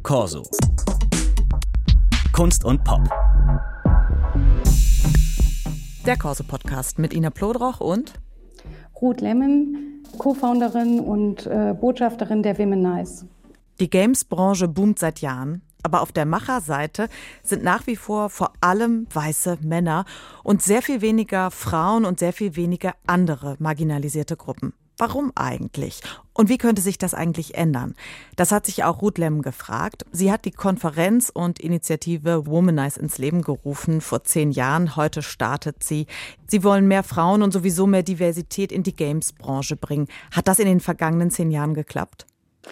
Corso. Kunst und Pop. Der Corso-Podcast mit Ina Plodroch und Ruth Lemmen, Co-Founderin und Botschafterin der Women Nice. Die Games-Branche boomt seit Jahren, aber auf der Macherseite sind nach wie vor allem weiße Männer und sehr viel weniger Frauen und sehr viel weniger andere marginalisierte Gruppen. Warum eigentlich? Und wie könnte sich das eigentlich ändern? Das hat sich auch Ruth Lemmen gefragt. Sie hat die Konferenz und Initiative Womanize ins Leben gerufen vor 10 Jahren. Heute startet sie. Sie wollen mehr Frauen und sowieso mehr Diversität in die Games-Branche bringen. Hat das in den vergangenen 10 Jahren geklappt?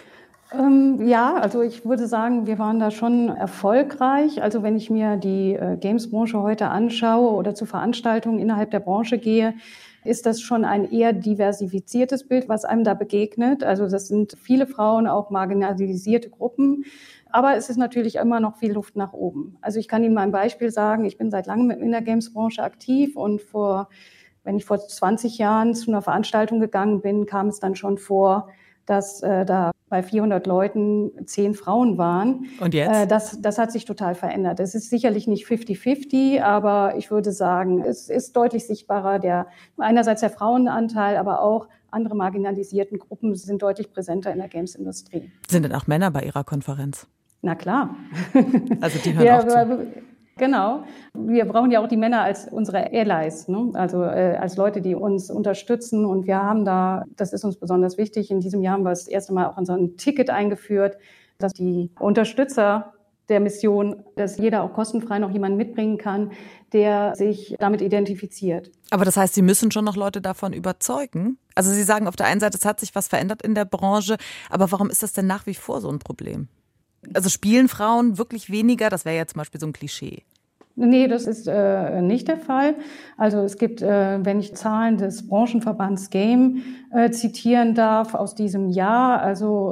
Ja, also ich würde sagen, wir waren da schon erfolgreich. Also wenn ich mir die Games-Branche heute anschaue oder zu Veranstaltungen innerhalb der Branche gehe, ist das schon ein eher diversifiziertes Bild, was einem da begegnet. Also das sind viele Frauen, auch marginalisierte Gruppen. Aber es ist natürlich immer noch viel Luft nach oben. Also ich kann Ihnen mal ein Beispiel sagen. Ich bin seit langem in der Games-Branche aktiv und wenn ich vor 20 Jahren zu einer Veranstaltung gegangen bin, kam es dann schon vor, dass da bei 400 Leuten 10 Frauen waren. Und jetzt? Das hat sich total verändert. Es ist sicherlich nicht 50-50, aber ich würde sagen, es ist deutlich sichtbarer. Einerseits der Frauenanteil, aber auch andere marginalisierten Gruppen sind deutlich präsenter in der Games-Industrie. Sind denn auch Männer bei Ihrer Konferenz? Na klar. Also die hören auch zu. Genau. Wir brauchen ja auch die Männer als unsere Allies, ne? Also als Leute, die uns unterstützen. Und wir haben das ist uns besonders wichtig, in diesem Jahr haben wir das erste Mal auch so ein Ticket eingeführt, dass die Unterstützer der Mission, dass jeder auch kostenfrei noch jemanden mitbringen kann, der sich damit identifiziert. Aber das heißt, Sie müssen schon noch Leute davon überzeugen? Also Sie sagen auf der einen Seite, es hat sich was verändert in der Branche, aber warum ist das denn nach wie vor so ein Problem? Also spielen Frauen wirklich weniger? Das wäre ja zum Beispiel so ein Klischee. Nee, das ist nicht der Fall. Also es gibt, wenn ich Zahlen des Branchenverbands Game zitieren darf aus diesem Jahr, also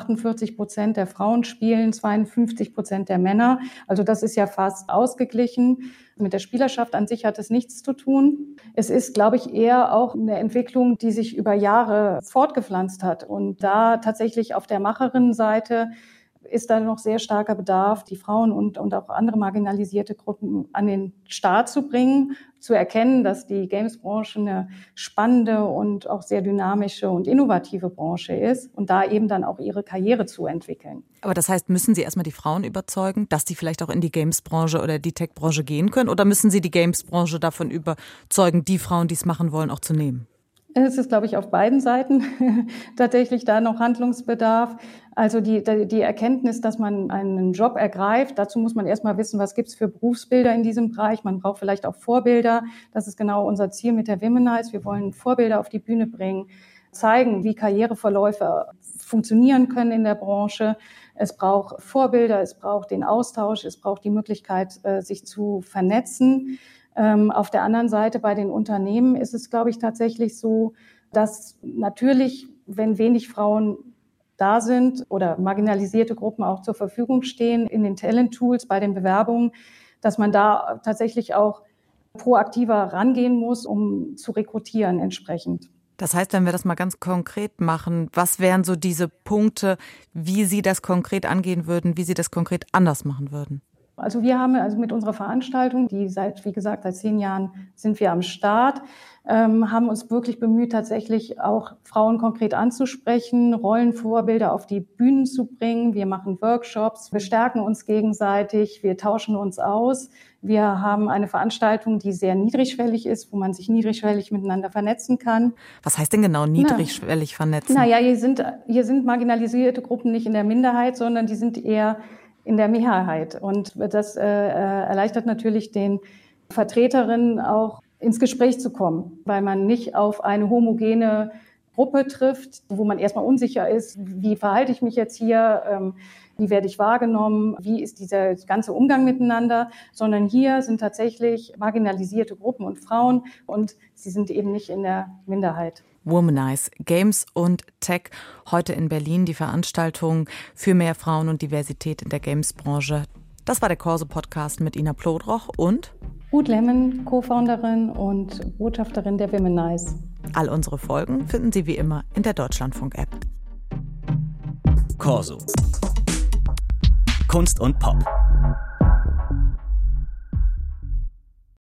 48% der Frauen spielen, 52% der Männer. Also das ist ja fast ausgeglichen. Mit der Spielerschaft an sich hat es nichts zu tun. Es ist, glaube ich, eher auch eine Entwicklung, die sich über Jahre fortgepflanzt hat. Und da tatsächlich auf der Macherinnenseite ist da noch sehr starker Bedarf, die Frauen und auch andere marginalisierte Gruppen an den Start zu bringen, zu erkennen, dass die Games-Branche eine spannende und auch sehr dynamische und innovative Branche ist und da eben dann auch ihre Karriere zu entwickeln. Aber das heißt, müssen Sie erstmal die Frauen überzeugen, dass die vielleicht auch in die Games-Branche oder die Tech-Branche gehen können? Oder müssen Sie die Games-Branche davon überzeugen, die Frauen, die es machen wollen, auch zu nehmen? Es ist, glaube ich, auf beiden Seiten tatsächlich da noch Handlungsbedarf. Also die Erkenntnis, dass man einen Job ergreift, dazu muss man erstmal wissen, was gibt's für Berufsbilder in diesem Bereich. Man braucht vielleicht auch Vorbilder. Das ist genau unser Ziel mit der Womanize. Wir wollen Vorbilder auf die Bühne bringen, zeigen, wie Karriereverläufe funktionieren können in der Branche. Es braucht Vorbilder, es braucht den Austausch, es braucht die Möglichkeit, sich zu vernetzen. Auf der anderen Seite bei den Unternehmen ist es, glaube ich, tatsächlich so, dass natürlich, wenn wenig Frauen da sind oder marginalisierte Gruppen auch zur Verfügung stehen in den Talent-Tools, bei den Bewerbungen, dass man da tatsächlich auch proaktiver rangehen muss, um zu rekrutieren entsprechend. Das heißt, wenn wir das mal ganz konkret machen, was wären so diese Punkte, wie Sie das konkret angehen würden, wie Sie das konkret anders machen würden? Also wir haben mit unserer Veranstaltung, seit 10 Jahren sind wir am Start, haben uns wirklich bemüht, tatsächlich auch Frauen konkret anzusprechen, Rollenvorbilder auf die Bühnen zu bringen. Wir machen Workshops, wir stärken uns gegenseitig, wir tauschen uns aus. Wir haben eine Veranstaltung, die sehr niedrigschwellig ist, wo man sich niedrigschwellig miteinander vernetzen kann. Was heißt denn genau niedrigschwellig vernetzen? Naja, hier sind marginalisierte Gruppen nicht in der Minderheit, sondern die sind eher in der Mehrheit. Und das erleichtert natürlich den Vertreterinnen auch ins Gespräch zu kommen, weil man nicht auf eine homogene Gruppe trifft, wo man erstmal unsicher ist, wie verhalte ich mich jetzt hier, wie werde ich wahrgenommen, wie ist dieser ganze Umgang miteinander, sondern hier sind tatsächlich marginalisierte Gruppen und Frauen und sie sind eben nicht in der Minderheit. Womanize, Games und Tech, heute in Berlin die Veranstaltung für mehr Frauen und Diversität in der Games-Branche. Das war der Corso-Podcast mit Ina Plodroch und Ruth Lemmen, Co-Founderin und Botschafterin der Womanize. All unsere Folgen finden Sie wie immer in der Deutschlandfunk-App. Corso. Kunst und Pop.